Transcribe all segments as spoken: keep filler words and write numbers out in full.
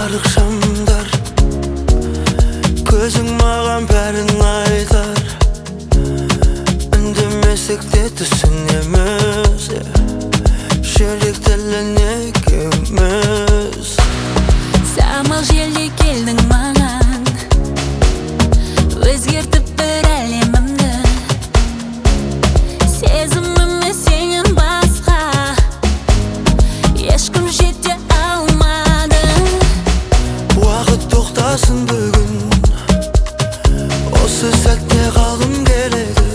жарық шамдар, көзің маған бәрін айтар. Үндемесек те түсінеміз, жүрек тілін екеуміз. Самал желде келдің маған, өзгертіп бір әлемімді. Сезіміме сенен басқа ешкім жете алмады. Уақыт тоқтасын бүгін, осы сәтте қалғым келеді.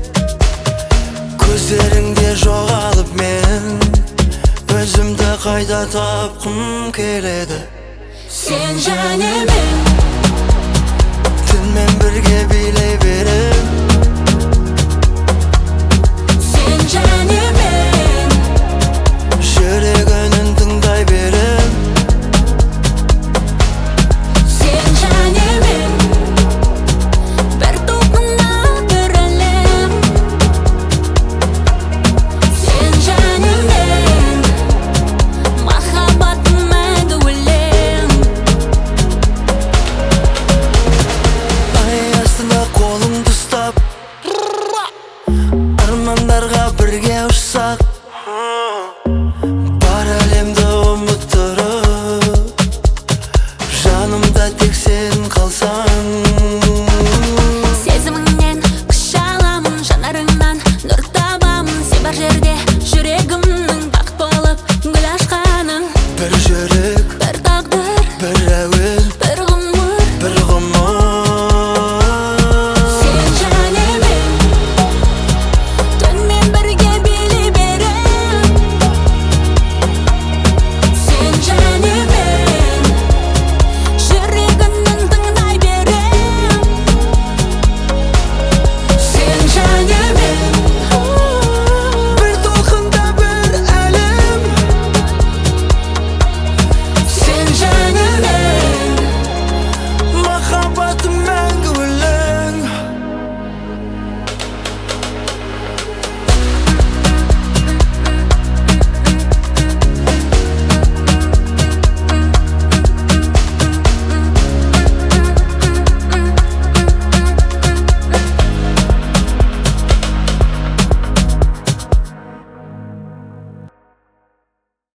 Көздеріңде жоғалып мен өзімді қайта тапқым келеді. Сен және мен түнмен бірге билей берем. Сен және мен